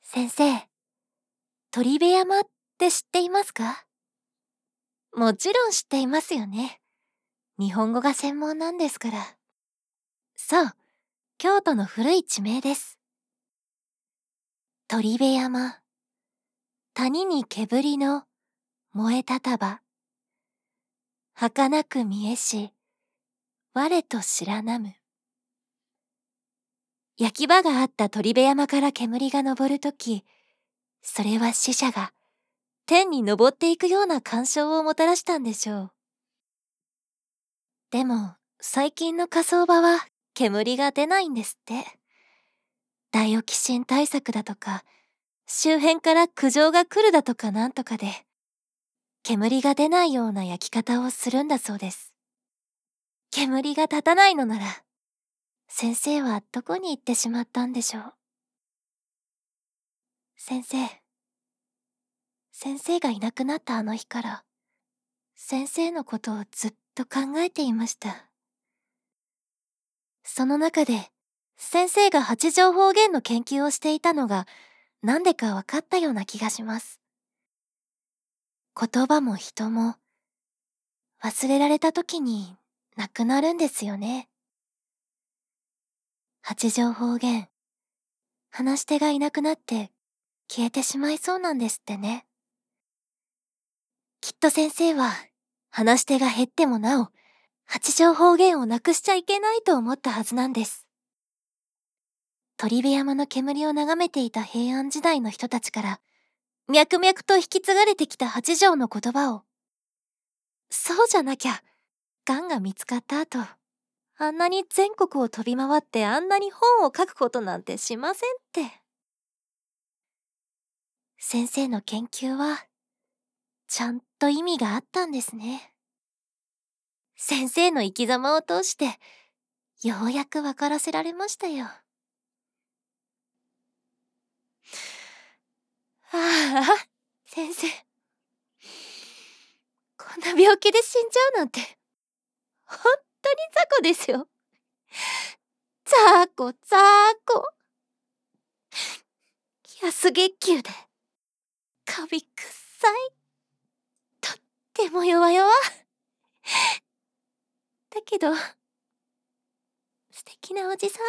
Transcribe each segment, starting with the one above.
先生、鳥部山って知っていますか？もちろん知っていますよね。日本語が専門なんですから。そう、京都の古い地名です。鳥部山。谷に煙の燃えた束。儚く見えし、我と知らなむ。焼き場があった鳥部山から煙が昇るとき、それは死者が天に昇っていくような感傷をもたらしたんでしょう。でも、最近の火葬場は煙が出ないんですって。ダイオキシン対策だとか、周辺から苦情が来るだとかなんとかで、煙が出ないような焼き方をするんだそうです。煙が立たないのなら、先生はどこに行ってしまったんでしょう。先生。先生がいなくなったあの日から、先生のことをずっと考えていました。その中で、先生が八丈方言の研究をしていたのが、なんでか分かったような気がします。言葉も人も、忘れられた時になくなるんですよね。八丈方言、話し手がいなくなって消えてしまいそうなんですってね。きっと先生は、話し手が減ってもなお、八丈方言をなくしちゃいけないと思ったはずなんです。鳥部山の煙を眺めていた平安時代の人たちから、脈々と引き継がれてきた八丈の言葉を、そうじゃなきゃ、癌が見つかった後、あんなに全国を飛び回ってあんなに本を書くことなんてしませんって。先生の研究は、ちゃんと意味があったんですね。先生の生き様を通して、ようやく分からせられましたよ。ああ、先生。こんな病気で死んじゃうなんて、本当に雑魚ですよ。雑魚、雑魚。安月給で、カビくっさい。とっても弱々。だけど、素敵なおじさん。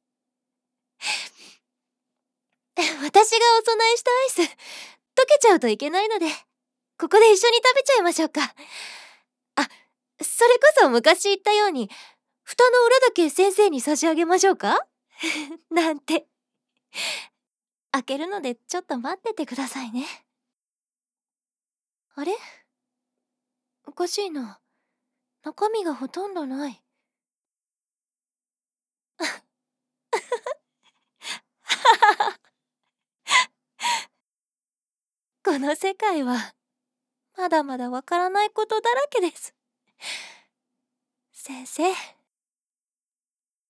私がお供えしたアイス、溶けちゃうといけないので、ここで一緒に食べちゃいましょうか。あ、それこそ昔言ったように、蓋の裏だけ先生に差し上げましょうかなんて。開けるのでちょっと待っててくださいね。あれ？おかしいな。中身がほとんどない。この世界は、まだまだわからないことだらけです。先生。